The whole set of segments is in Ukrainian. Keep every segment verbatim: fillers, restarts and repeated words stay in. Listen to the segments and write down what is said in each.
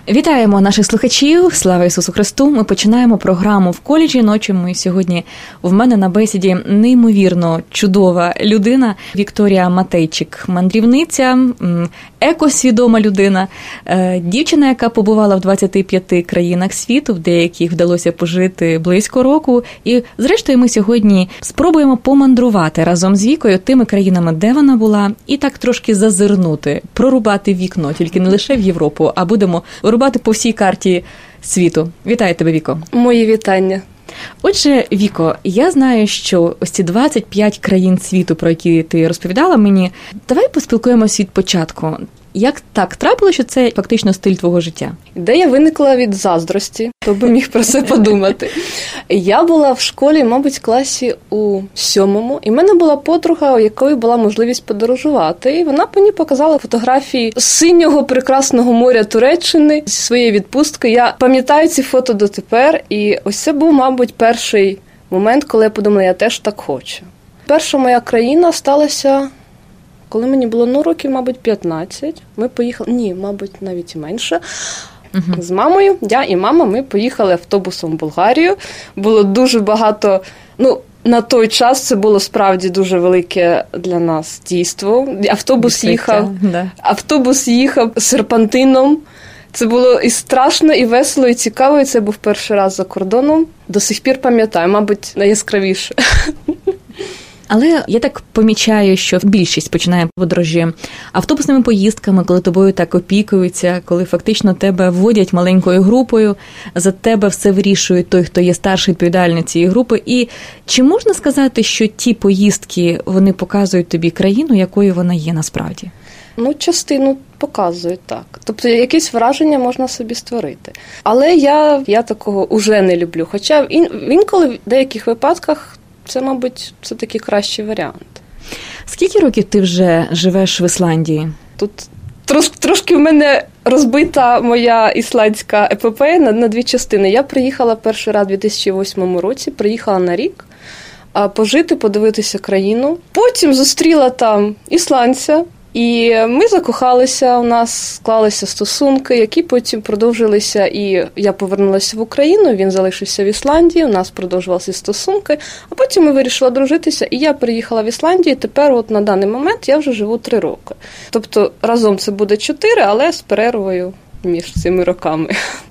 Вітаємо наших слухачів. Слава Ісусу Христу. Ми починаємо програму «В колі жіночому». І сьогодні в мене на бесіді неймовірно чудова людина Вікторія Матейчик, мандрівниця, екосвідома людина, дівчина, яка побувала в двадцяти п'яти країнах світу, в деяких вдалося пожити близько року. І зрештою ми сьогодні спробуємо помандрувати разом з Вікою тими країнами, де вона була, і так трошки зазирнути, прорубати вікно, тільки не лише в Європу, а будемо рубати по всій карті світу. Вітаю тебе, Віко. Мої вітання. Отже, Віко, я знаю, що ось ці двадцять п'ять країн світу, про які ти розповідала мені, давай поспілкуємося від початку. Як так трапилося, що це фактично стиль твого життя? Ідея виникла від заздрості, хто би міг про це подумати. Я була в школі, мабуть, в класі у сьомому, і в мене була подруга, у якої була можливість подорожувати, і вона мені показала фотографії синього прекрасного моря Туреччини зі своєї відпустки. Я пам'ятаю ці фото дотепер, і ось це був, мабуть, перший момент, коли я подумала, я теж так хочу. Перша моя країна сталася... Коли мені було, ну, років, мабуть, п'ятнадцять, ми поїхали, ні, мабуть, навіть і менше, uh-huh. з мамою, я і мама, ми поїхали автобусом в Болгарію. Було дуже багато, ну, на той час це було справді дуже велике для нас дійство. Автобус Відкриття, їхав, да. автобус їхав серпантином. Це було і страшно, і весело, і цікаво, і це був перший раз за кордоном. До сих пір пам'ятаю, мабуть, найяскравіше. Але я так помічаю, що більшість починає подорожі автобусними поїздками, коли тобою так опікуються, коли фактично тебе вводять маленькою групою, за тебе все вирішує той, хто є старший відповідальний цієї групи. І чи можна сказати, що ті поїздки, вони показують тобі країну, якою вона є насправді? Ну, частину показують, так. Тобто якісь враження можна собі створити. Але я, я такого уже не люблю. Хоча інколи в деяких випадках це, мабуть, це такий кращий варіант. Скільки років ти вже живеш в Ісландії? Тут трош, трошки в мене розбита моя ісландська епопея на, на дві частини. Я приїхала перший раз у дві тисячі восьмому році, приїхала на рік, пожити, подивитися країну. Потім зустріла там ісландця, і ми закохалися, у нас склалися стосунки, які потім продовжилися, і я повернулася в Україну, він залишився в Ісландії, у нас продовжувалися стосунки, а потім ми вирішили дружитися, і я приїхала в Ісландію, тепер от на даний момент я вже живу три роки. Тобто разом це буде чотири, але з перервою між цими роками.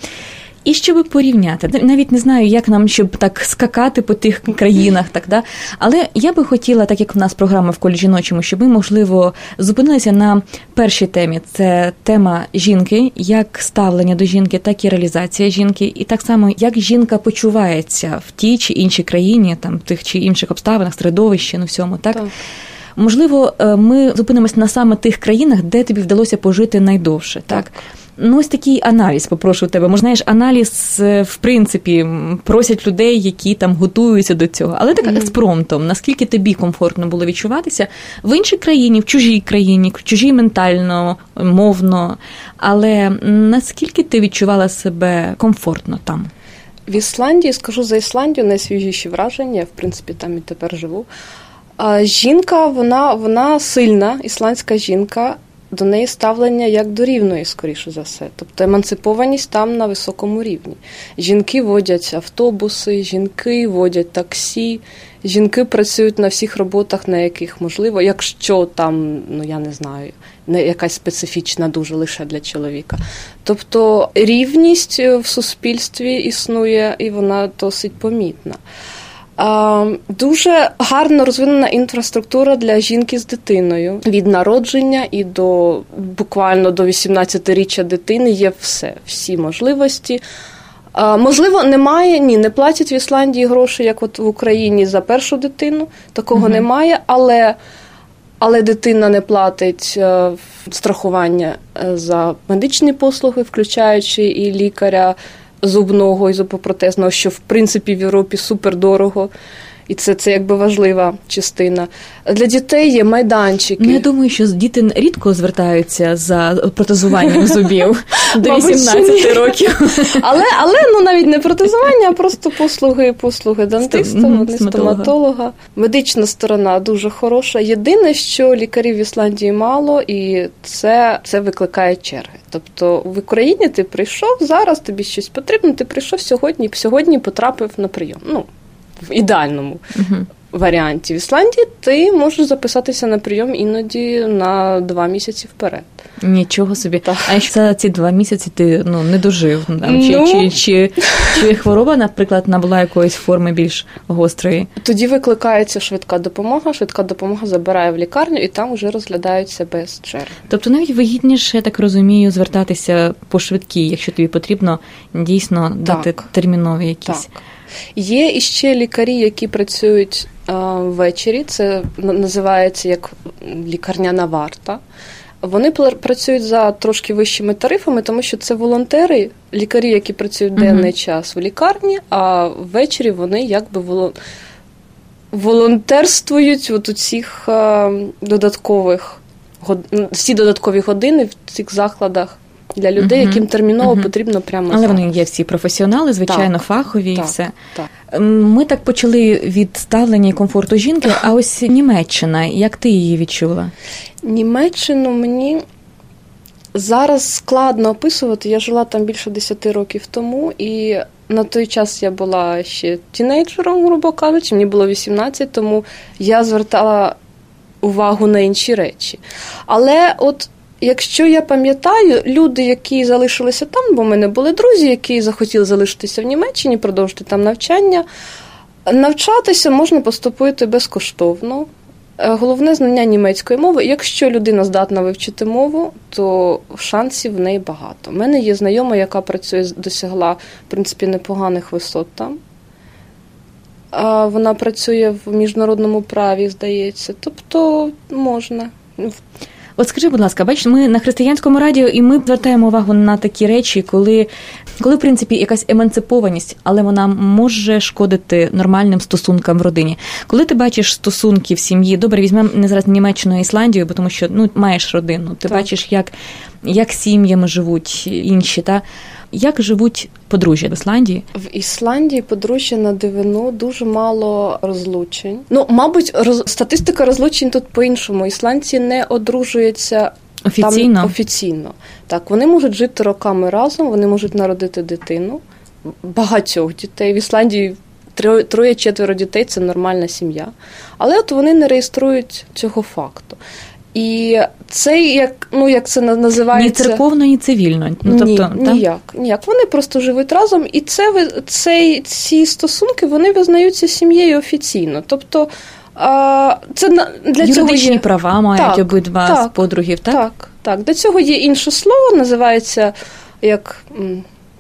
І щоб порівняти, навіть не знаю, як нам, щоб так скакати по тих країнах, так, да? Але я би хотіла, так як в нас програма «В колі жіночому», щоб ми, можливо, зупинилися на першій темі. Це тема жінки, як ставлення до жінки, так і реалізація жінки, і так само, як жінка почувається в тій чи іншій країні, там, в тих чи інших обставинах, середовищі, ну всьому, так? Так. Можливо, ми зупинимося на саме тих країнах, де тобі вдалося пожити найдовше, так? Так. Ну, ось такий аналіз, попрошу тебе. Може, знаєш, аналіз, в принципі, просять людей, які там готуються до цього. Але так, mm-hmm. спромтом, наскільки тобі комфортно було відчуватися в іншій країні, в чужій країні, в чужій ментально, мовно. Але наскільки ти відчувала себе комфортно там? В Ісландії, скажу за Ісландію, найсвіжіші враження, я, в принципі, там і тепер живу. А жінка, вона, вона сильна, ісландська жінка, до неї ставлення як до рівної, скоріше за все. Тобто емансипованість там на високому рівні. Жінки водять автобуси, жінки водять таксі, жінки працюють на всіх роботах, на яких можливо, якщо там, ну я не знаю, не якась специфічна дуже лише для чоловіка. Тобто рівність в суспільстві існує, і вона досить помітна. Дуже гарно розвинена інфраструктура для жінки з дитиною. Від народження і до буквально до вісімнадцятиріччя дитини є все, всі можливості. Можливо, немає, ні, не платять в Ісландії гроші, як от в Україні, за першу дитину. Такого mm-hmm. немає, але, але дитина не платить страхування за медичні послуги, включаючи і лікаря, зубного і зубопротезного, що, в принципі, в Європі супердорого. І це, це якби важлива частина. Для дітей є майданчики. Ну, я думаю, що діти рідко звертаються за протезуванням зубів до вісімнадцяти років. Але, але ну, навіть не протезування, а просто послуги, послуги дантиста, mm-hmm, стоматолога. Медична сторона дуже хороша. Єдине, що лікарів в Ісландії мало, і це, це викликає черги. Тобто в Україні ти прийшов, зараз тобі щось потрібно, ти прийшов сьогодні, сьогодні потрапив на прийом. Ну, в ідеальному uh-huh. варіанті. В Ісландії ти можеш записатися на прийом іноді на два місяці вперед. Нічого собі. Так. А якщо за ці два місяці ти ну, не дожив? Там, чи, ну... чи, чи, чи хвороба, наприклад, набула якоїсь форми більш гострої? Тоді викликається швидка допомога, швидка допомога забирає в лікарню, і там вже розглядаються без черг. Тобто навіть вигідніше, я так розумію, звертатися по швидкій, якщо тобі потрібно дійсно так. дати термінові якісь. Так. Є іще лікарі, які працюють а, ввечері, це називається як лікарняна варта. Вони працюють за трошки вищими тарифами, тому що це волонтери, лікарі, які працюють uh-huh. денний час в лікарні, а ввечері вони якби волон... волонтерствують от у цих а, додаткових год... всі додаткові години в цих закладах. Для людей, uh-huh. яким терміново uh-huh. потрібно прямо Але зараз. Вони є всі професіонали, звичайно, так, фахові і так, все. Так. Ми так почали від ставлення і комфорту жінки, а ось Німеччина, як ти її відчула? Німеччину мені зараз складно описувати. Я жила там більше десяти років тому, і на той час я була ще тінейджером, грубо кажучи, мені було вісімнадцять, тому я звертала увагу на інші речі. Але от якщо я пам'ятаю, люди, які залишилися там, бо в мене були друзі, які захотіли залишитися в Німеччині, продовжити там навчання, навчатися можна поступити безкоштовно. Головне – знання німецької мови. Якщо людина здатна вивчити мову, то шансів в неї багато. У мене є знайома, яка працює, досягла, в принципі, непоганих висот там. Вона працює в міжнародному праві, здається. Тобто можна. От скажи, будь ласка, бачиш, ми на Християнському радіо, і ми звертаємо увагу на такі речі, коли, коли в принципі, якась емансипованість, але вона може шкодити нормальним стосункам в родині. Коли ти бачиш стосунки в сім'ї, добре, візьмемо не зараз Німеччину і Ісландію, бо тому що ну, маєш родину, ти так. бачиш, як, як сім'ями живуть інші, та? Як живуть подружжя в Ісландії? В Ісландії подружжя на дивину дуже мало розлучень. Ну, мабуть, роз... статистика розлучень тут по-іншому. Ісландці не одружуються офіційно. Там, офіційно. Так, вони можуть жити роками разом, вони можуть народити дитину, багатьох дітей. В Ісландії троє-четверо дітей – це нормальна сім'я. Але от вони не реєструють цього факту. І це, як, ну, як це називається... Ні церковно, ні цивільно. Ну, тобто, ні, ніяк, ніяк. Вони просто живуть разом, і це, це, ці стосунки, вони визнаються сім'єю офіційно. Тобто, це для юридичні цього є... права мають так, обидва так, з подругів, так? Так, так. Для цього є інше слово, називається як м,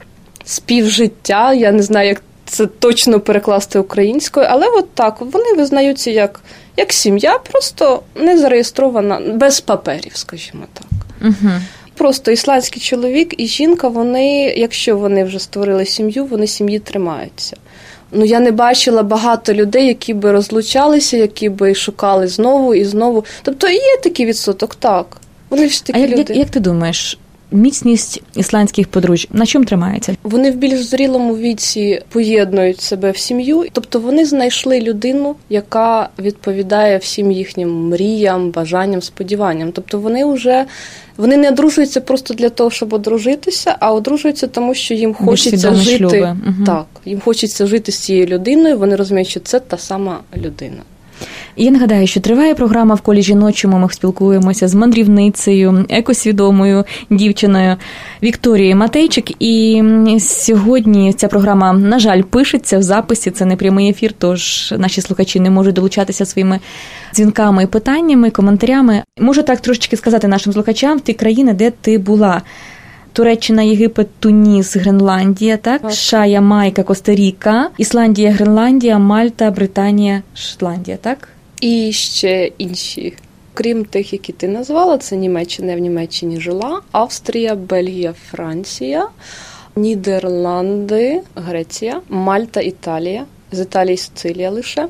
співжиття. Я не знаю, як це точно перекласти українською, але от так, вони визнаються як... Як сім'я, просто не зареєстрована, без паперів, скажімо так. Угу. Просто ісландський чоловік і жінка, вони, якщо вони вже створили сім'ю, вони сім'ї тримаються. Ну, я не бачила багато людей, які би розлучалися, які би шукали знову і знову. Тобто є такий відсоток, так. Вони ж такі а як, люди. Як, як ти думаєш, міцність ісландських подружжя на чому тримається? Вони в більш зрілому віці поєднують себе в сім'ю, тобто вони знайшли людину, яка відповідає всім їхнім мріям, бажанням, сподіванням. Тобто вони вже вони не одружуються просто для того, щоб одружитися, а одружуються тому, що їм хочеться жити. Угу. Так, їм хочеться жити з цією людиною, вони розуміють, що це та сама людина. Я нагадаю, що триває програма «В колі жіночому». Ми спілкуємося з мандрівницею, екосвідомою дівчиною Вікторією Матейчик. І сьогодні ця програма, на жаль, пишеться в записі. Це не прямий ефір, тож наші слухачі не можуть долучатися своїми дзвінками і питаннями, коментарями. Можу так трошечки сказати нашим слухачам, ті країни, де ти була. Туреччина, Єгипет, Туніс, Гренландія, так? так? США, Ямайка, Коста-Ріка, Ісландія, Гренландія, Мальта, Британія, Шотландія, так? І ще інші. Крім тих, які ти назвала, це Німеччина, я в Німеччині жила, Австрія, Бельгія, Франція, Нідерланди, Греція, Мальта, Італія, з Італії, Сицилія лише.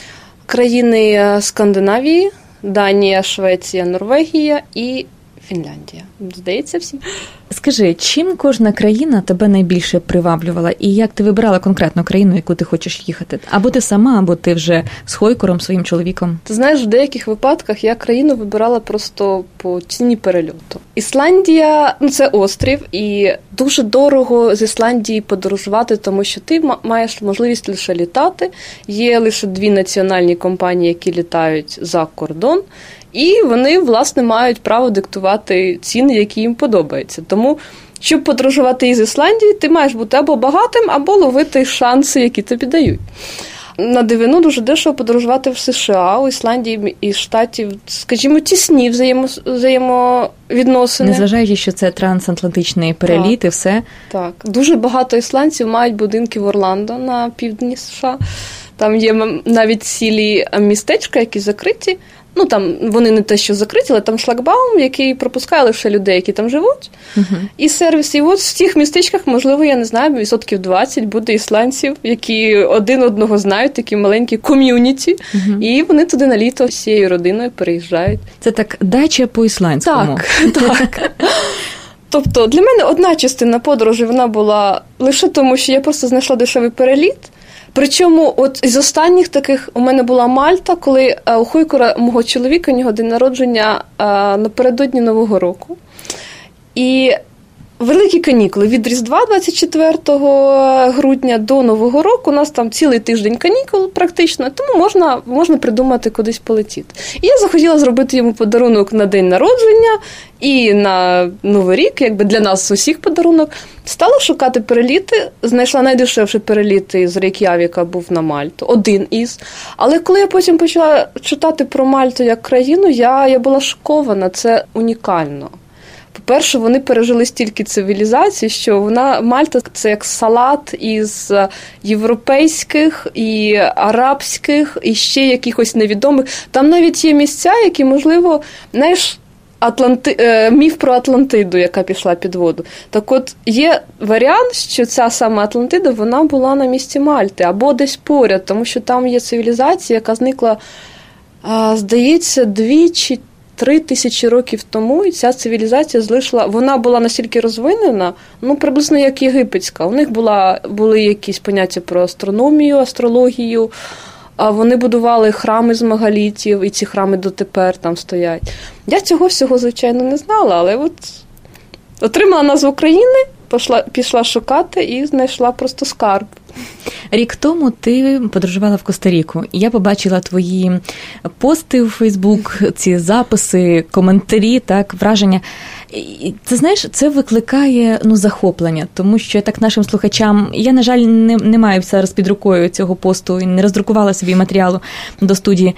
Країни Скандинавії, Данія, Швеція, Норвегія і Фінляндія. Здається, всі. Скажи, чим кожна країна тебе найбільше приваблювала? І як ти вибирала конкретну країну, яку ти хочеш їхати? Або ти сама, або ти вже з Хойкором, своїм чоловіком? Ти знаєш, в деяких випадках я країну вибирала просто по ціні перельоту. Ісландія, ну це острів, і дуже дорого з Ісландії подорожувати, тому що ти маєш можливість лише літати. Є лише дві національні компанії, які літають за кордон. І вони, власне, мають право диктувати ціни, які їм подобаються. Тому, щоб подорожувати із Ісландії, ти маєш бути або багатим, або ловити шанси, які тобі дають. На дивину дуже дешево подорожувати в США, у Ісландії і Штатів, скажімо, тісні взаємо, взаємовідносини. Незважаючи, що це трансатлантичний переліт і все. Так. Дуже багато ісландців мають будинки в Орландо на півдні США. Там є навіть цілі містечка, які закриті. Ну, там вони не те, що закриті, але там шлагбаум, який пропускає лише людей, які там живуть. Uh-huh. І сервіс. І от в тих містечках, можливо, я не знаю, відсотків двадцять буде ісландців, які один одного знають, такі маленькі ком'юніті. Uh-huh. І вони туди на літо всією родиною переїжджають. Це так дача по-ісландському. Так, так. Тобто для мене одна частина подорожі, вона була лише тому, що я просто знайшла дешевий переліт. Причому от із останніх таких у мене була Мальта, коли у Хойкора, мого чоловіка, у нього день народження напередодні Нового року. І великі канікули. Від Різдва двадцять четвертого грудня до Нового року у нас там цілий тиждень канікул практично, тому можна, можна придумати кудись полетіти. І я захотіла зробити йому подарунок на день народження і на Новий рік, якби для нас усіх подарунок. Стала шукати переліти, знайшла найдешевші переліти з Рейк'явіка, був на Мальту, один із. Але коли я потім почала читати про Мальту як країну, я, я була шокована, це унікально. По-перше, вони пережили стільки цивілізацій, що вона, Мальта – це як салат із європейських і арабських, і ще якихось невідомих. Там навіть є місця, які, можливо, знаєш, Атланти... міф про Атлантиду, яка пішла під воду. Так от, є варіант, що ця сама Атлантида, вона була на місці Мальти, або десь поряд, тому що там є цивілізація, яка зникла, здається, дві чи три тисячі років тому, і ця цивілізація залишила, вона була настільки розвинена, ну, приблизно як єгипетська. У них була, були якісь поняття про астрономію, астрологію, а вони будували храми з мегалітів, і ці храми дотепер там стоять. Я цього всього, звичайно, не знала, але от отримала назву країни, пішла, пішла шукати і знайшла просто скарб. Рік тому ти подорожувала в Коста-Ріку, і я побачила твої пости у Фейсбук, ці записи, коментарі, так, враження. І це, знаєш, це викликає, ну, захоплення, тому що так нашим слухачам, я, на жаль, не, не маю зараз під рукою цього посту і не роздрукувала собі матеріалу до студії,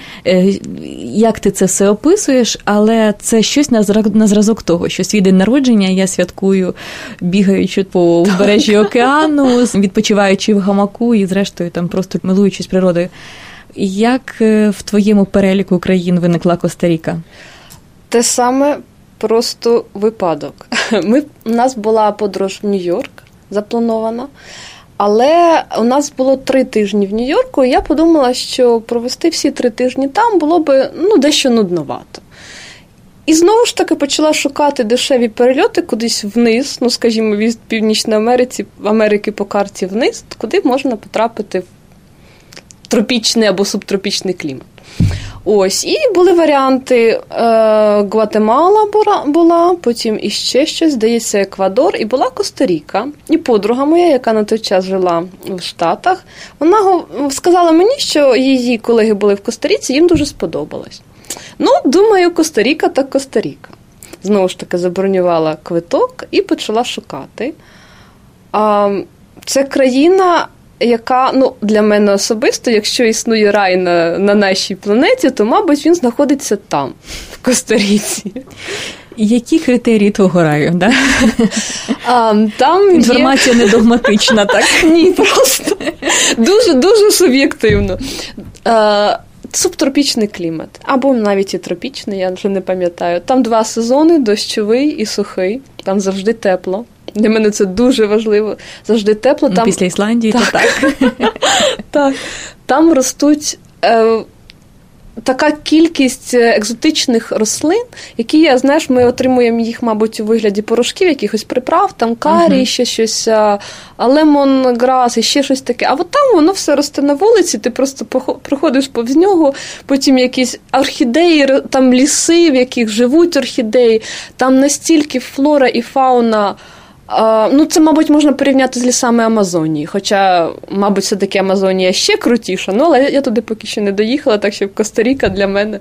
як ти це все описуєш, але це щось на, на зразок того, що свій день народження я святкую, бігаючи по узбережжі океану, відпочиваючи в гамаку і, зрештою, там просто милуючись природою. Як в твоєму переліку країн виникла Коста-Ріка? Те саме, просто випадок. Ми, у нас була подорож в Нью-Йорк запланована, але у нас було три тижні в Нью-Йорку, і я подумала, що провести всі три тижні там було би, ну, дещо нудновато. І знову ж таки почала шукати дешеві перельоти кудись вниз, ну, скажімо, від Північної Америки, Америки по карті вниз, куди можна потрапити в тропічний або субтропічний клімат. Ось, і були варіанти, е, Гватемала була, потім іще щось, здається, Еквадор, і була Коста-Ріка. І подруга моя, яка на той час жила в Штатах, вона сказала мені, що її колеги були в Коста-Ріці, їм дуже сподобалось. Ну, думаю, Коста-Ріка так Коста-Ріка. Знову ж таки, забронювала квиток і почала шукати. А, це країна, яка, ну, для мене особисто, якщо існує рай на, на нашій планеті, то, мабуть, він знаходиться там, в Коста-Ріці. Які критерії твого раю, да? А, там інформація є... не догматична, так? Ні, просто дуже-дуже суб'єктивно. А, субтропічний клімат, або навіть і тропічний, я вже не пам'ятаю. Там два сезони, дощовий і сухий, там завжди тепло. Для мене це дуже важливо. Завжди тепло. Ну, там... Після Ісландії, так. то так. Так. Там ростуть е, така кількість екзотичних рослин, які, я, знаєш, ми отримуємо їх, мабуть, у вигляді порошків, якихось приправ, там карі, uh-huh. ще щось, лемонграс і ще щось таке. А от там воно все росте на вулиці, ти просто проходиш повз нього, потім якісь орхідеї, там ліси, в яких живуть орхідеї, там настільки флора і фауна. Ну, це, мабуть, можна порівняти з лісами Амазонії, хоча, мабуть, все-таки Амазонія ще крутіша, ну, але я туди поки що не доїхала, так що Коста-Ріка для мене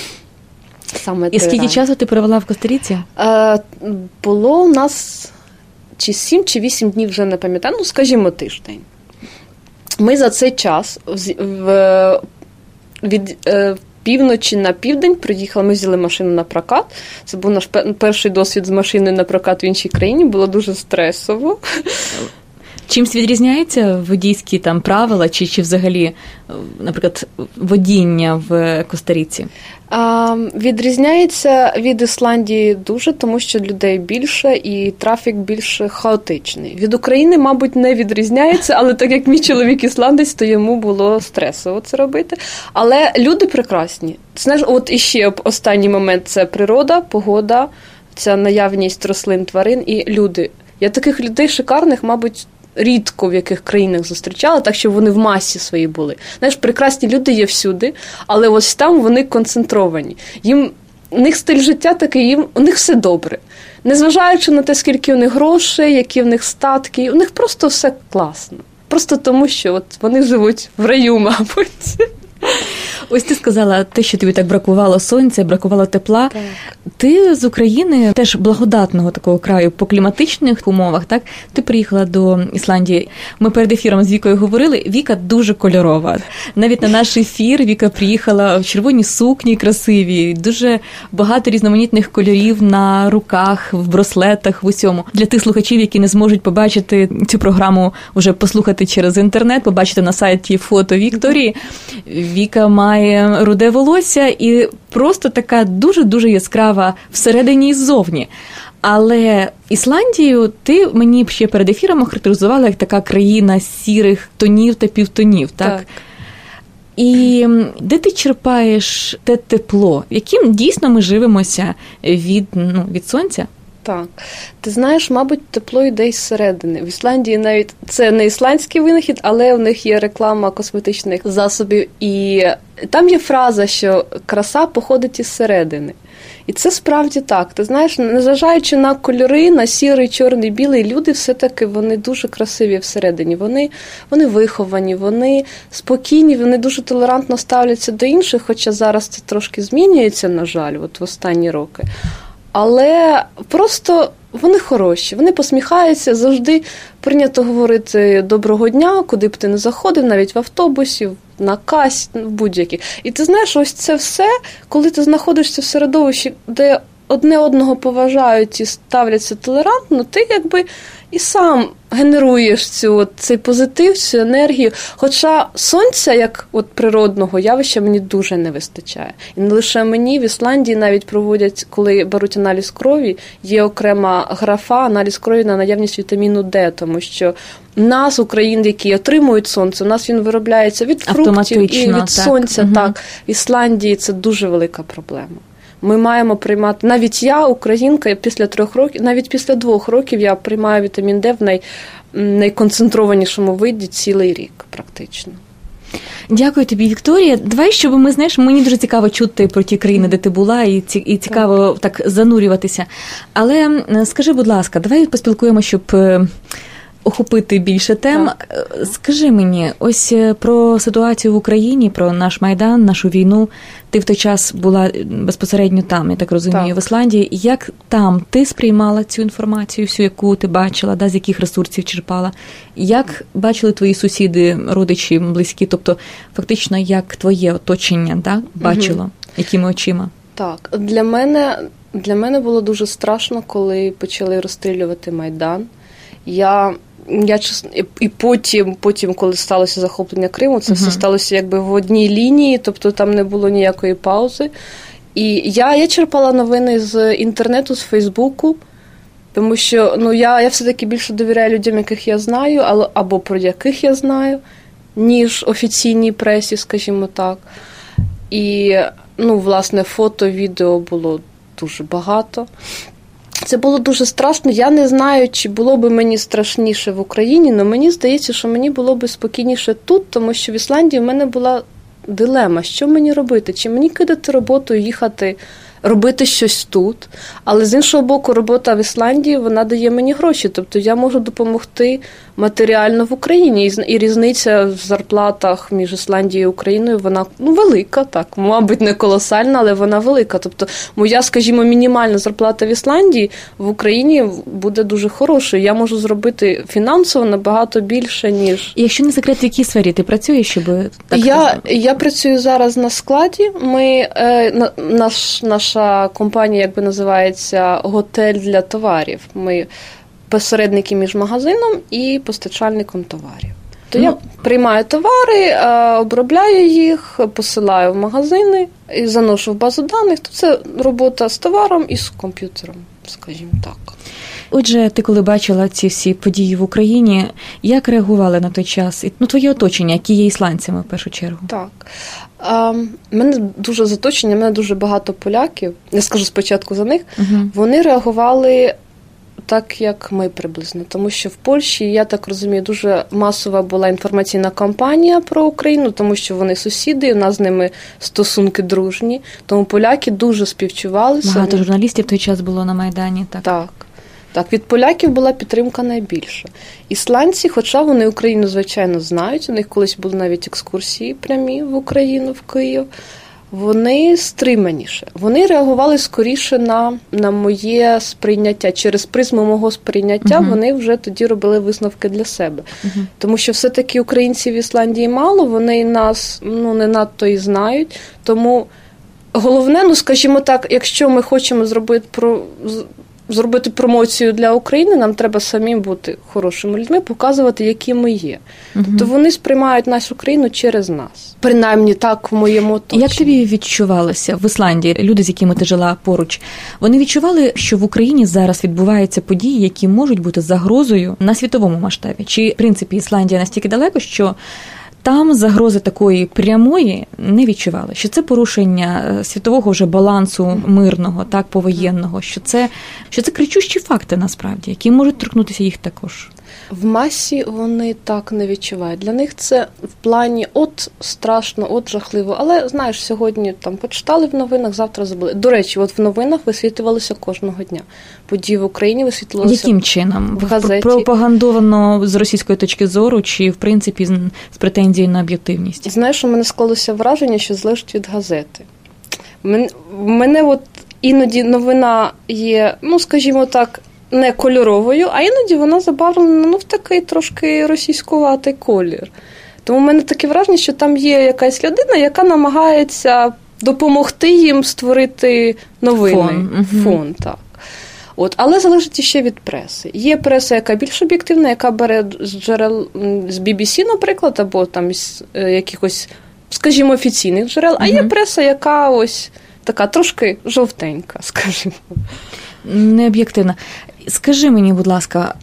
саме І скільки часу ти провела в Коста-Ріці? Е, було у нас чи сім, чи вісім днів, вже не пам'ятаю, ну, скажімо, тиждень. Ми за цей час в, в, від... Е, півночі на південь приїхали, ми взяли машину на прокат. Це був наш перший досвід з машиною на прокат в іншій країні, було дуже стресово. Чимсь відрізняються водійські там правила, чи, чи взагалі, наприклад, водіння в Коста-Ріці? А, відрізняється від Ісландії дуже, тому що людей більше і трафік більш хаотичний. Від України, мабуть, не відрізняється, але так як мій чоловік ісландець, то йому було стресово це робити. Але люди прекрасні. Знаєш, от іще останній момент – це природа, погода, ця наявність рослин, тварин і люди. Я таких людей шикарних, мабуть, рідко в яких країнах зустрічала, так що вони в масі своїй були. Знаєш, прекрасні люди є всюди, але ось там вони концентровані. Їм, у них стиль життя такий, їм, у них все добре. Незважаючи на те, скільки у них грошей, які в них статки, у них просто все класно. Просто тому, що от вони живуть в раю, мабуть. Ось ти сказала те, що тобі так бракувало сонця, бракувало тепла. Так. Ти з України, теж благодатного такого краю по кліматичних умовах, так? Ти приїхала до Ісландії. Ми перед ефіром з Вікою говорили, Віка дуже кольорова. Навіть на наш ефір Віка приїхала в червоній сукні красивій, дуже багато різноманітних кольорів на руках, в браслетах, в усьому. Для тих слухачів, які не зможуть побачити цю програму, вже послухати через інтернет, побачити на сайті фото Вікторії, Віка має руде волосся і просто така дуже-дуже яскрава всередині і ззовні. Але Ісландію ти мені ще перед ефіром охарактеризувала як така країна сірих тонів та півтонів, так? Так. І де ти черпаєш те тепло, яким дійсно ми живемося від, ну, від сонця? Так. Ти знаєш, мабуть, тепло йде із середини. В Ісландії навіть це не ісландський винахід, але у них є реклама косметичних засобів. І там є фраза, що краса походить із середини. І це справді так. Ти знаєш, незважаючи на кольори, на сірий, чорний, білий, люди все-таки вони дуже красиві всередині. Вони, вони виховані, вони спокійні, вони дуже толерантно ставляться до інших, хоча зараз це трошки змінюється, на жаль, от в останні роки. Але просто вони хороші, вони посміхаються, завжди прийнято говорити «доброго дня», куди б ти не заходив, навіть в автобусі, на касі, в будь-якій. І ти знаєш, ось це все, коли ти знаходишся в середовищі, де одне одного поважають і ставляться толерантно, ти якби і сам генеруєш цю, цей позитив, цю енергію. Хоча сонця, як от природного явища, мені дуже не вистачає. І не лише мені, в Ісландії навіть проводять, коли беруть аналіз крові, є окрема графа аналіз крові на наявність вітаміну Д, тому що у нас, Україн, які отримують сонце, у нас він виробляється від фруктів і від так. сонця. Угу. Так. В Ісландії це дуже велика проблема. Ми маємо приймати, навіть я, українка, після трьох років, навіть після двох років я приймаю вітамін Д в най, найконцентрованішому виді цілий рік практично. Дякую тобі, Вікторія. Давай, щоб ми, знаєш, мені дуже цікаво чути про ті країни, де ти була, і, ці, і цікаво так. так занурюватися. Але скажи, будь ласка, давай поспілкуємося, щоб охопити більше тем. Так. Скажи мені, ось про ситуацію в Україні, про наш Майдан, нашу війну. Ти в той час була безпосередньо там, я так розумію, так. в Ісландії. Як там ти сприймала цю інформацію, всю, яку ти бачила, да, з яких ресурсів черпала? Як бачили твої сусіди, родичі, близькі? Тобто, фактично, як твоє оточення, да, бачило? Угу. Якими очима? Так, для мене, для мене було дуже страшно, коли почали розстрілювати Майдан. Я... Я чесно, і потім, потім, коли сталося захоплення Криму, це uh-huh. все сталося якби в одній лінії, тобто там не було ніякої паузи. І я, я черпала новини з інтернету, з Фейсбуку, Тому що ну, я, я все-таки більше довіряю людям, яких я знаю, або про яких я знаю, ніж офіційній пресі, скажімо так. І, ну, власне, фото, відео було дуже багато. Це було дуже страшно. Я не знаю, чи було б мені страшніше в Україні, але мені здається, що мені було б спокійніше тут, тому що в Ісландії в мене була дилема, що мені робити? Чи мені кидати роботу, їхати, робити щось тут? Але з іншого боку, робота в Ісландії, вона дає мені гроші. Тобто я можу допомогти матеріально в Україні. І різниця в зарплатах між Ісландією і Україною, вона ну, велика, так, мабуть, не колосальна, але вона велика. Тобто моя, скажімо, мінімальна зарплата в Ісландії в Україні буде дуже хорошою. Я можу зробити фінансово набагато більше, ніж... І якщо не секрет, в якій сфері ти працюєш, щоб так... Я, я працюю зараз на складі. Ми, е, наш, наша компанія, якби називається, готель для товарів. Ми посередники між магазином і постачальником товарів. То ну, я приймаю товари, обробляю їх, посилаю в магазини, і заношу в базу даних. То це робота з товаром і з комп'ютером, скажімо так. Отже, ти коли бачила ці всі події в Україні, як реагували на той час? Ну, твоє оточення, які є ісландцями в першу чергу? Так. У мене дуже з оточення, в мене дуже багато поляків, я скажу спочатку за них, угу. Вони реагували так, як ми приблизно. Тому що в Польщі, я так розумію, дуже масова була інформаційна кампанія про Україну, тому що вони сусіди, у нас з ними стосунки дружні. Тому поляки дуже співчувалися. Багато журналістів в той час було на Майдані, так? Так. Так, від поляків була підтримка найбільша. Ісландці, хоча вони Україну, звичайно, знають, у них колись були навіть екскурсії прямі в Україну, в Київ, вони стриманіше. Вони реагували скоріше на, на моє сприйняття. Через призму мого сприйняття uh-huh. вони вже тоді робили висновки для себе. Uh-huh. Тому що все-таки українців в Ісландії мало, вони нас ну, не надто і знають. Тому головне, ну скажімо так, якщо ми хочемо зробити про... зробити промоцію для України, нам треба самим бути хорошими людьми, показувати, які ми є. Угу. Тобто вони сприймають нашу країну через нас. Принаймні так в моєму оточенні. Як тобі відчувалося в Ісландії, люди, з якими ти жила поруч, вони відчували, що в Україні зараз відбуваються події, які можуть бути загрозою на світовому масштабі? Чи, в принципі, Ісландія настільки далеко, що там загрози такої прямої не відчували, що це порушення світового вже балансу мирного, так, повоєнного, що це, що це кричущі факти, насправді, які можуть торкнутися їх також. В масі вони так не відчувають. Для них це в плані от страшно, от жахливо. Але, знаєш, сьогодні там почитали в новинах, завтра забули. До речі, от в новинах висвітлювалося кожного дня. Події в Україні висвітлювалися. Яким чином? В газеті. Пропагандовано з російської точки зору чи, в принципі, з претензією на об'єктивність? Знаєш, у мене склалося враження, що залежить від газети. Мене, мене от іноді новина є, ну, скажімо так, не кольоровою, а іноді вона забавлена ну, в такий трошки російськуватий колір. Тому в мене таке враження, що там є якась людина, яка намагається допомогти їм створити новини. Фон. Фон, так. От, але залежить ще від преси. Є преса, яка більш об'єктивна, яка бере з джерел, з бі бі сі, наприклад, або там з якихось, скажімо, офіційних джерел, а є преса, яка ось така трошки жовтенька, скажімо. Необ'єктивна. Скажи мені, будь ласка,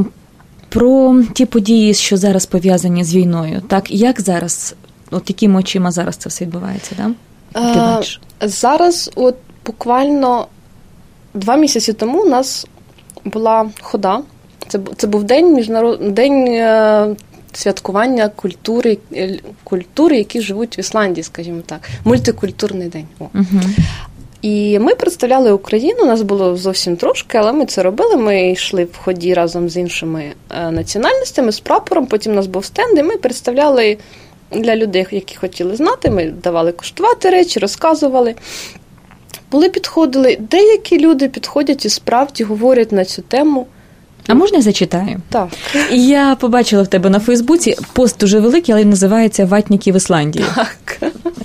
про ті події, що зараз пов'язані з війною. Так, як зараз, от якими очима зараз це все відбувається, да? Ти бачиш? Зараз, от буквально два місяці тому у нас була хода. Це, це був день міжнарод... день е... святкування культури, культури, які живуть в Ісландії, скажімо так. Мультикультурний день. О. Угу. І ми представляли Україну, нас було зовсім трошки, але ми це робили. Ми йшли в ході разом з іншими національностями, з прапором, потім у нас був стенд, і ми представляли для людей, які хотіли знати, ми давали куштувати речі, розказували. Були підходили, деякі люди підходять і справді говорять на цю тему. А можна я зачитаю? Так. Я побачила в тебе на Фейсбуці пост дуже великий, але він називається «Ватніки в Ісландії». Так.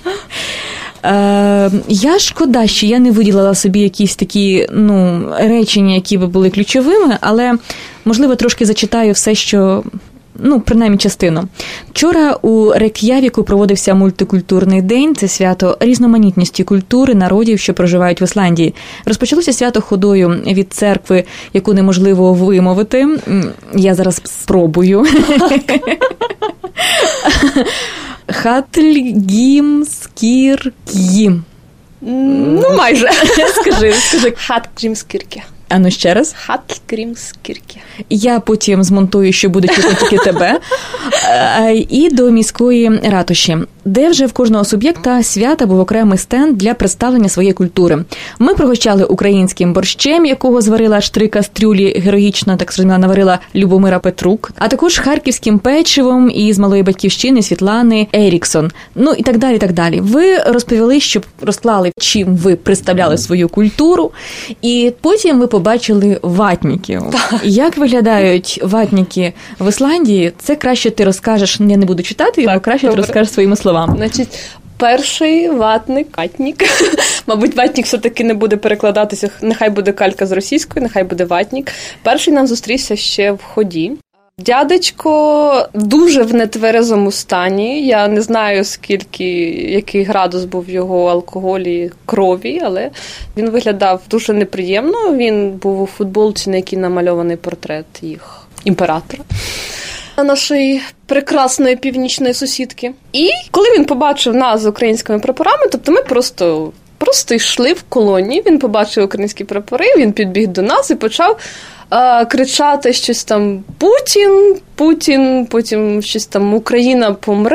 Е, я шкода, що я не виділила собі якісь такі ну, речення, які би були ключовими, але, можливо, трошки зачитаю все, що ну, принаймні частину. Вчора у Рейк'явіку проводився мультикультурний день. Це свято різноманітності культури народів, що проживають в Ісландії. Розпочалося свято ходою від церкви, яку неможливо вимовити. Я зараз спробую. Хатльгімскірк'їм. Ну, майже. Скажи, скажи. Хатльгімскірк'я. А ну ще раз. Хатльгімскірк'я. Я потім змонтую, що буде чути тільки тебе. І до міської ратуші, де вже в кожного суб'єкта свята був окремий стенд для представлення своєї культури. Ми пригощали українським борщем, якого зварила аж три кастрюлі, героїчно, так зрозуміло, наварила Любомира Петрук, а також харківським печивом із малої батьківщини Світлани Еріксон. Ну і так далі, так далі. Ви розповіли, що розклали, чим ви представляли свою культуру, і потім ви побачили ватніків. Як виглядають ватніки в Ісландії? Це краще ти розкажеш, я не буду читати, його краще добре. Ти розкажеш своїми словами. Значить, перший ватник, ватнік. Мабуть, ватнік все-таки не буде перекладатися, нехай буде калька з російської, нехай буде ватнік. Перший нам зустрівся ще в ході. Дядечко дуже в нетверезому стані. Я не знаю, скільки, який градус був в його алкоголі, крові, але він виглядав дуже неприємно. Він був у футболці, на якій намальований портрет їх імператора, нашої прекрасної північної сусідки. І коли він побачив нас з українськими прапорами, тобто ми просто, просто йшли в колоні, він побачив українські прапори, він підбіг до нас і почав а, кричати щось там «Путін, Путін», потім щось там «Україна помре»,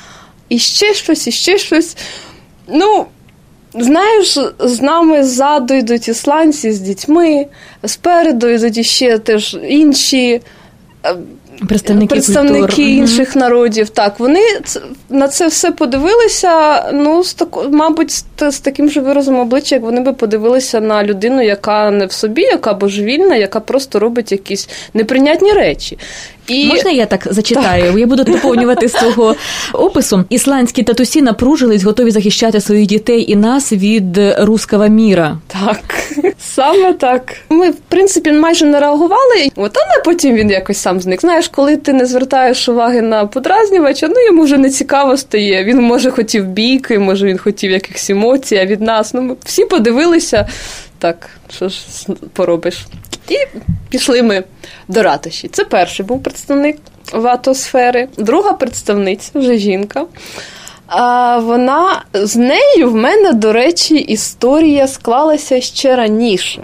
і ще щось, і ще щось. Ну, знаєш, з нами ззаду йдуть ісландці з дітьми, спереду йдуть іще теж інші Представники, представники культур. інших угу. народів. Так, вони на це все подивилися, ну, з тако, мабуть, з, з таким же виразом обличчя, як вони би подивилися на людину, яка не в собі, яка божевільна, яка просто робить якісь неприйнятні речі. І... Можна я так зачитаю? Так. Я буду доповнювати з свого опису. Ісландські татусі напружились, готові захищати своїх дітей і нас від руского міра. Так, саме так. Ми, в принципі, майже не реагували, от, але потім він якось сам зник. Знаєш, коли ти не звертаєш уваги на подразнювача, ну, йому вже не цікаво стає. Він, може, хотів бійки, може, він хотів якихось емоцій, а від нас, ну, ми всі подивилися, так, що ж поробиш. І пішли ми до ратуші. Це перший був представник ватосфери. Друга представниця, вже жінка. А вона, з нею в мене, до речі, історія склалася ще раніше.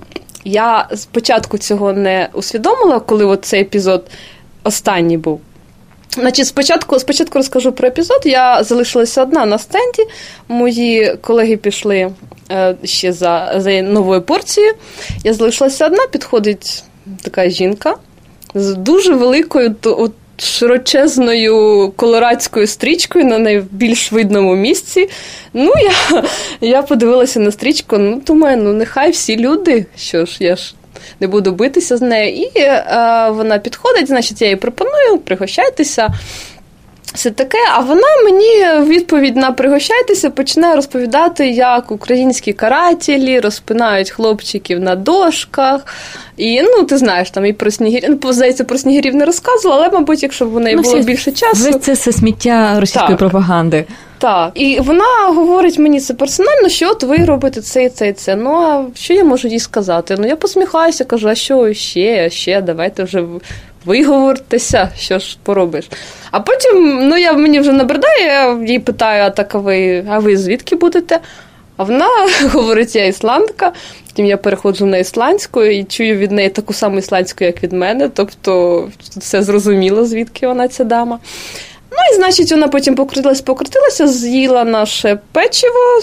Я спочатку цього не усвідомила, коли от цей епізод останній був. Значить, спочатку, спочатку розкажу про епізод. Я залишилася одна на стенді. Мої колеги пішли е, ще за, за новою порцією. Я залишилася одна, підходить така жінка з дуже великою, от, широчезною колорадською стрічкою на найбільш видному місці. Ну, я, я подивилася на стрічку, ну, думаю, ну, нехай всі люди, що ж, я ж не буду битися з нею. І е, вона підходить, значить, я їй пропоную, пригощайтеся, все таке. А вона мені відповідь на пригощайтеся починає розповідати, як українські карателі розпинають хлопчиків на дошках. І, ну, ти знаєш, там і про снігирів, ну, здається, про снігирів не розказувала, але, мабуть, якщо б у неї ну, було всі, більше часу. Це все сміття російської так. пропаганди. Так, і вона говорить мені це персонально, що от ви робите це і це і це. Ну, а що я можу їй сказати? Ну, я посміхаюся, кажу, а що ще, ще, давайте вже виговоритеся, що ж поробиш. А потім, ну, я, мені вже набридає, я їй питаю, а так, а ви, а ви звідки будете? А вона говорить, я ісландка, потім я переходжу на ісландську і чую від неї таку саму ісландську, як від мене, тобто все зрозуміло, звідки вона ця дама. Ну, і, значить, вона потім покрутилась, покрутилася, з'їла наше печиво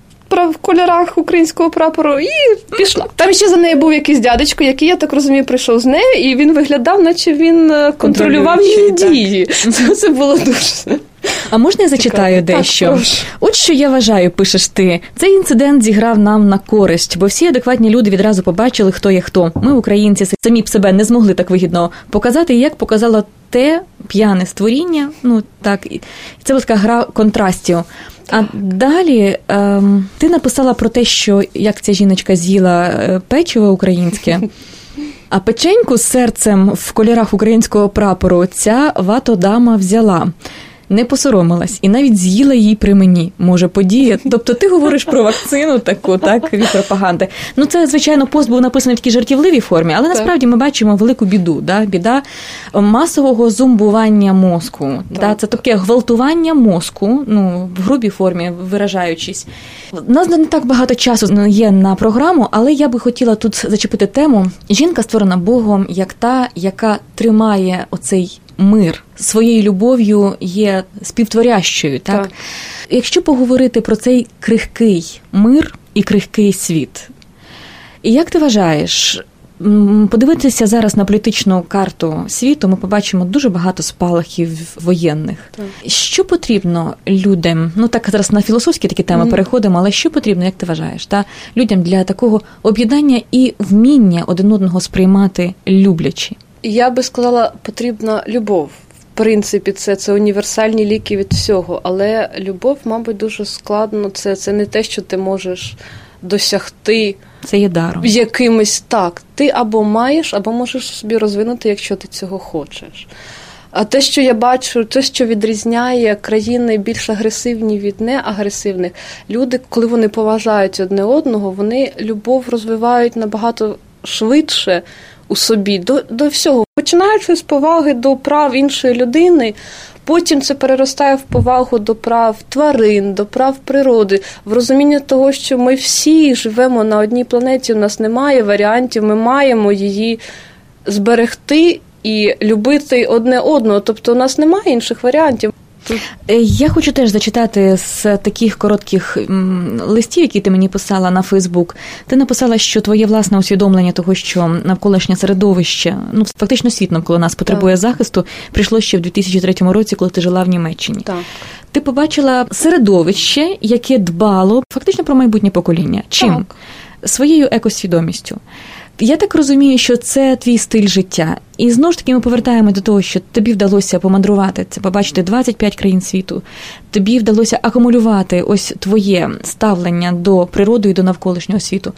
в кольорах українського прапору і пішла. Там ще за нею був якийсь дядечко, який, я так розумію, прийшов з нею, і він виглядав, наче він контролював її дії. Це, це було дуже... А можна я зачитаю Цікаво. дещо? Так, От що я вважаю, пишеш ти. Цей інцидент зіграв нам на користь, бо всі адекватні люди відразу побачили, хто є хто. Ми, українці, самі б себе не змогли так вигідно показати, як показало те п'яне створіння. Ну, так, це була така гра контрастів. А далі ем, ти написала про те, що як ця жіночка з'їла печиво українське. А печеньку з серцем в кольорах українського прапору ця вато-дама взяла. Не посоромилась і навіть з'їла її при мені. Може, подія? Тобто ти говориш про вакцину таку, так, від пропаганди. Ну, це, звичайно, пост був написаний в такій жартівливій формі, але насправді ми бачимо велику біду. Да? Біда масового зомбування мозку. Да? Це таке гвалтування мозку, ну, в грубій формі виражаючись. У нас не так багато часу є на програму, але я би хотіла тут зачепити тему. Жінка створена Богом як та, яка тримає оцей мир. Своєю любов'ю є співтворящою, так? Так? Якщо поговорити про цей крихкий мир і крихкий світ, і як ти вважаєш, подивитися зараз на політичну карту світу, ми побачимо дуже багато спалахів воєнних. Так. Що потрібно людям, ну так зараз на філософські такі теми mm. переходимо, але що потрібно, як ти вважаєш, та? Людям для такого об'єднання і вміння один одного сприймати люблячи? Я би сказала, потрібна любов. В принципі, це, це універсальні ліки від всього. Але любов, мабуть, дуже складно. Це, це не те, що ти можеш досягти. Це є даром. Якимось так. Ти або маєш, або можеш собі розвинути, якщо ти цього хочеш. А те, що я бачу, те, що відрізняє країни більш агресивні від неагресивних, люди, коли вони поважають одне одного, вони любов розвивають набагато швидше у собі, до, до всього. Починаючи з поваги до прав іншої людини, потім це переростає в повагу до прав тварин, до прав природи, в розуміння того, що ми всі живемо на одній планеті, у нас немає варіантів, ми маємо її зберегти і любити одне одного, тобто у нас немає інших варіантів. Я хочу теж зачитати з таких коротких листів, які ти мені писала на Фейсбук. Ти написала, що твоє власне усвідомлення того, що навколишнє середовище, ну фактично світ навколо нас потребує так. захисту, прийшло ще в дві тисячі третьому році, коли ти жила в Німеччині. Так. Ти побачила середовище, яке дбало фактично про майбутнє покоління. Чим? Так. Своєю екосвідомістю. Я так розумію, що це твій стиль життя. І знову ж таки ми повертаємось до того, що тобі вдалося помандрувати, це побачити двадцять п'ять країн світу. Тобі вдалося акумулювати ось твоє ставлення до природи і до навколишнього світу.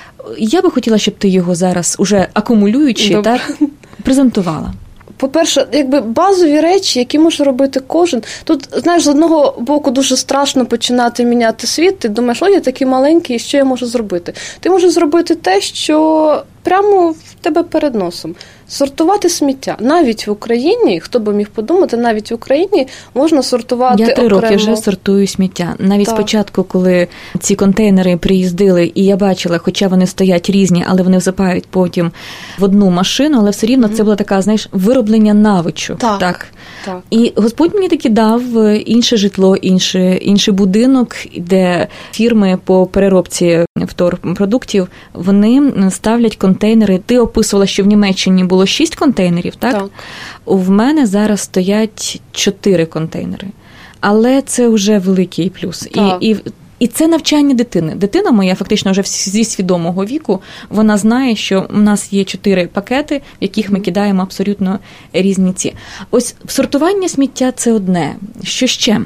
Я би хотіла, щоб ти його зараз, уже акумулюючи, Добре. так, презентувала. По-перше, якби базові речі, які може робити кожен. Тут, знаєш, з одного боку дуже страшно починати міняти світ. Ти думаєш, о, я такий маленький, що я можу зробити? Ти можеш зробити те, що прямо в тебе перед носом. Сортувати сміття. Навіть в Україні, хто би міг подумати, навіть в Україні можна сортувати окремо. Я три окремо. роки вже сортую сміття. Навіть так. спочатку, коли ці контейнери приїздили, і я бачила, хоча вони стоять різні, але вони всипають потім в одну машину, але все рівно mm-hmm. це була така, знаєш, вироблення навичу. Так. так. так. І Господь мені таки дав інше житло, інше, інший будинок, де фірми по переробці вторпродуктів, вони ставлять контейнери. Ти описувала, що в Німеччині було шість контейнерів, так? Так. В мене зараз стоять чотири контейнери. Але це вже великий плюс. Так. І, і, і це навчання дитини. Дитина моя фактично вже зі свідомого віку, вона знає, що у нас є чотири пакети, в яких ми кидаємо абсолютно різні ці. Ось сортування сміття – це одне. Що ще?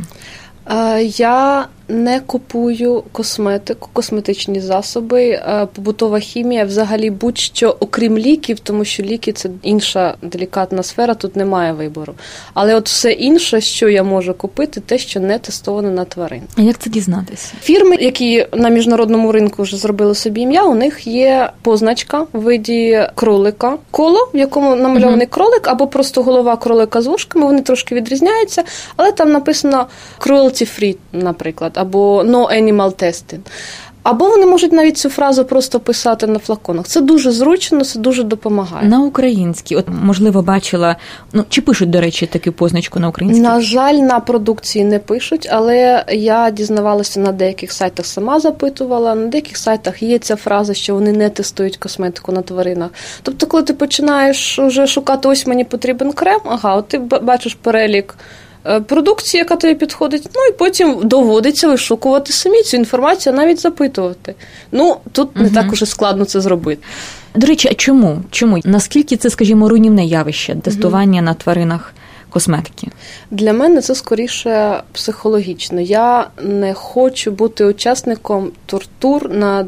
Я не купую косметику, косметичні засоби, побутова хімія, взагалі будь-що, окрім ліків, тому що ліки – це інша делікатна сфера, тут немає вибору. Але от все інше, що я можу купити, те, що не тестоване на тварин. А як це дізнатися? Фірми, які на міжнародному ринку вже зробили собі ім'я, у них є позначка в виді кролика. Коло, в якому намальований uh-huh. кролик, або просто голова кролика з вушками, вони трошки відрізняються, але там написано cruelty free, наприклад, або no animal testing. Або вони можуть навіть цю фразу просто писати на флаконах. Це дуже зручно, це дуже допомагає. На українській, от, можливо, бачила, ну, чи пишуть, до речі, таку позначку на українській? На жаль, на продукції не пишуть, але я дізнавалася на деяких сайтах, сама запитувала, на деяких сайтах є ця фраза, що вони не тестують косметику на тваринах. Тобто, коли ти починаєш вже шукати, ось мені потрібен крем, ага, от ти бачиш перелік продукції, яка тобі підходить, ну і потім доводиться вишукувати самі цю інформацію, навіть запитувати. Ну, тут угу. не так уже складно це зробити. До речі, а чому? Чому? Наскільки це, скажімо, руйнівне явище, тестування угу. на тваринах косметики? Для мене це скоріше психологічно. Я не хочу бути учасником тортур над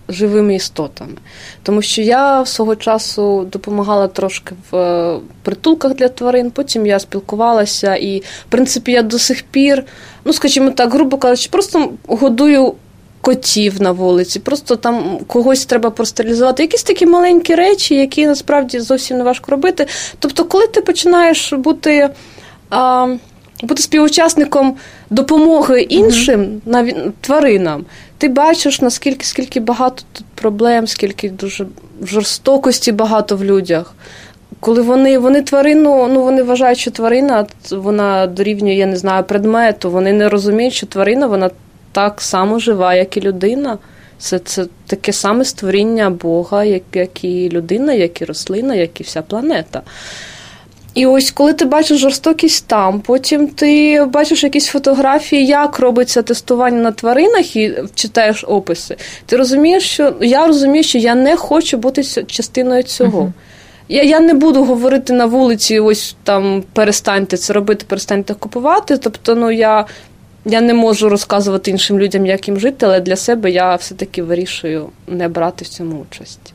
живими істотами. Тому що я свого часу допомагала трошки в притулках для тварин, потім я спілкувалася і, в принципі, я до сих пір, ну, скажімо так, грубо кажучи, просто годую котів на вулиці, просто там когось треба простерилізувати. Якісь такі маленькі речі, які насправді зовсім не важко робити. Тобто, коли ти починаєш бути, а, бути співучасником допомоги іншим mm-hmm. навіть тваринам, ти бачиш, наскільки скільки багато тут проблем, скільки дуже жорстокості багато в людях. Коли вони, вони тварину, ну вони вважають, що тварина, вона дорівнює, я не знаю, предмету, вони не розуміють, що тварина, вона так само жива, як і людина. Це, це таке саме створіння Бога, як, як і людина, як і рослина, як і вся планета. І ось коли ти бачиш жорстокість там, потім ти бачиш якісь фотографії, як робиться тестування на тваринах і читаєш описи, ти розумієш, що я розумію, що я не хочу бути частиною цього. Uh-huh. Я, я не буду говорити на вулиці, ось там перестаньте це робити, перестаньте купувати. Тобто, ну я, я не можу розказувати іншим людям, як їм жити, але для себе я все-таки вирішую не брати в цьому участь.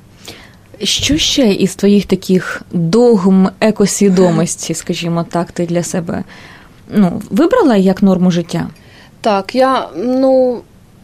Що ще із твоїх таких догм екосвідомості, скажімо так, ти для себе ну, вибрала як норму життя? Так, я, ну,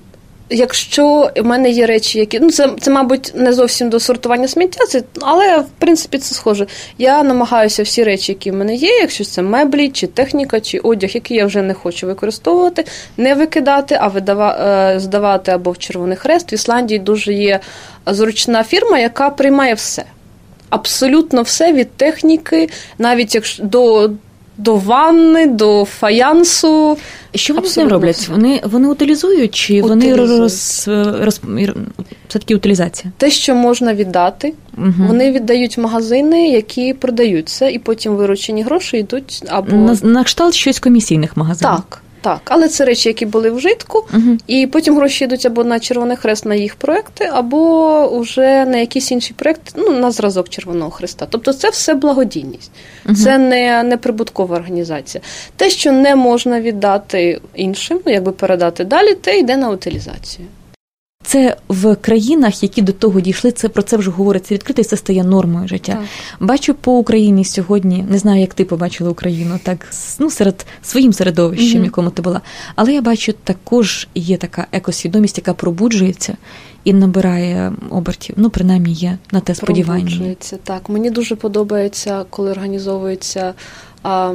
якщо в мене є речі, які, ну, це, це, мабуть, не зовсім до сортування сміття, це, але, в принципі, це схоже. Я намагаюся всі речі, які в мене є, якщо це меблі, чи техніка, чи одяг, який я вже не хочу використовувати, не викидати, а видава, здавати або в Червоний Хрест. В Ісландії дуже є зручна фірма, яка приймає все. Абсолютно все від техніки, навіть якщо до, до ванни, до фаянсу. Що вони з ним роблять? Вони, вони утилізують чи вони роз, роз, все-таки утилізація? Те, що можна віддати, угу. Вони віддають в магазини, які продають це, і потім виручені гроші йдуть або... На, на кшталт щось комісійних магазинів? Так. Так, але це речі, які були в вжитку, uh-huh. і потім гроші йдуть або на Червоний Хрест на їх проекти, або вже на якісь інші проекти, ну, на зразок Червоного Хреста. Тобто це все благодійність, uh-huh. це не, не прибуткова організація. Те, що не можна віддати іншим, якби передати далі, те йде на утилізацію. Це в країнах, які до того дійшли, це про це вже говориться відкрито, і це стає нормою життя. Так. Бачу по Україні сьогодні, не знаю, як ти побачила Україну, так, ну, серед своїм середовищем, mm-hmm. в якому ти була, але я бачу, також є така екосвідомість, яка пробуджується і набирає обертів. Ну, принаймні, є на те сподівання. Пробуджується, так. Мені дуже подобається, коли організовується... А...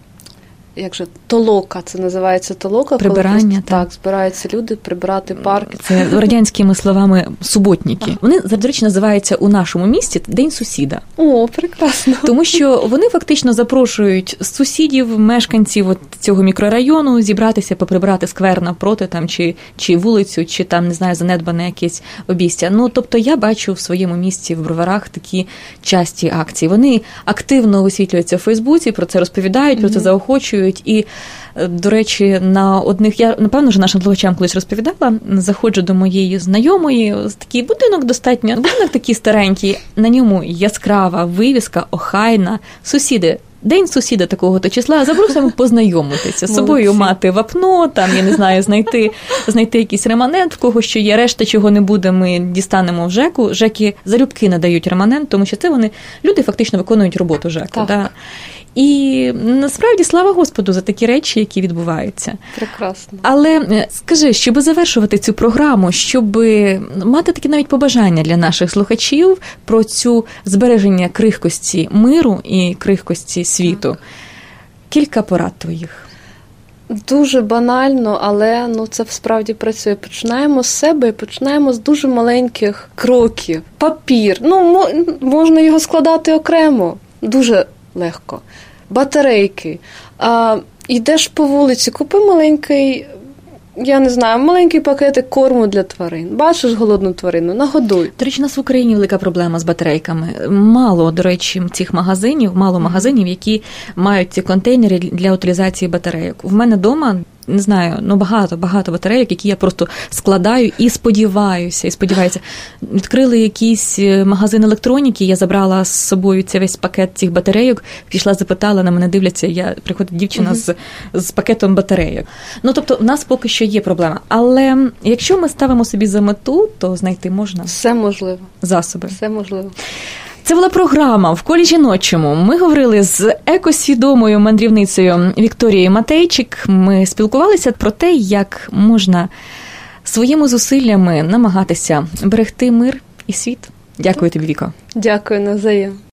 Як же, толока, це називається толока. Прибирання. Коли, так. так, збираються люди прибирати парк. Це радянськими словами суботники. Вони, до речі, називаються у нашому місті День сусіда. О, прекрасно. Тому що вони фактично запрошують сусідів, мешканців от цього мікрорайону зібратися, поприбирати сквер навпроти, там, чи, чи вулицю, чи там, не знаю, занедбане якесь обійстя. Ну, тобто я бачу в своєму місті в Броварах такі часті акції. Вони активно висвітлюються в Фейсбуці, про це розповідають, про це заохочують. І, до речі, на одних, я, напевно, вже нашим слухачам колись розповідала, заходжу до моєї знайомої, такий будинок достатньо, будинок такий старенький, на ньому яскрава вивіска, охайна, сусіди. День сусіда такого-то числа, запросимо познайомитися, з собою мати вапно, там, я не знаю, знайти, знайти якийсь реманент, в кого що є, решта, чого не буде, ми дістанемо в ЖЕКу. ЖЕКи залюбки надають реманент, тому що це вони, люди фактично виконують роботу ЖЕКу. Да? І насправді слава Господу за такі речі, які відбуваються. Прекрасно. Але скажи, щоб завершувати цю програму, щоб мати такі навіть побажання для наших слухачів про цю збереження крихкості миру і крихкості світу, кілька порад твоїх. Дуже банально, але ну, це справді працює. Починаємо з себе, починаємо з дуже маленьких кроків. Папір, ну, можна його складати окремо, дуже легко. Батарейки. А, йдеш по вулиці, купи маленький, я не знаю, маленький пакетик корму для тварин. Бачиш голодну тварину, нагодуй. До речі, у нас в Україні велика проблема з батарейками. Мало, до речі, цих магазинів, мало магазинів, які мають ці контейнери для утилізації батарейок. В мене вдома не знаю, ну багато-багато батарейок, які я просто складаю і сподіваюся, і сподіваюся. Відкрили якийсь магазин електроніки, я забрала з собою цей весь пакет цих батарейок, пішла, запитала, на мене дивляться, я приходить дівчина uh-huh. з, з пакетом батарейок. Ну, тобто, в нас поки що є проблема. Але якщо ми ставимо собі за мету, то знайти можна. Все можливо. Засоби. Все можливо. Це була програма «В колі жіночому». Ми говорили з екосвідомою мандрівницею Вікторією Матейчик. Ми спілкувалися про те, як можна своїми зусиллями намагатися берегти мир і світ. Дякую тобі, Віко. Дякую, навзаєм.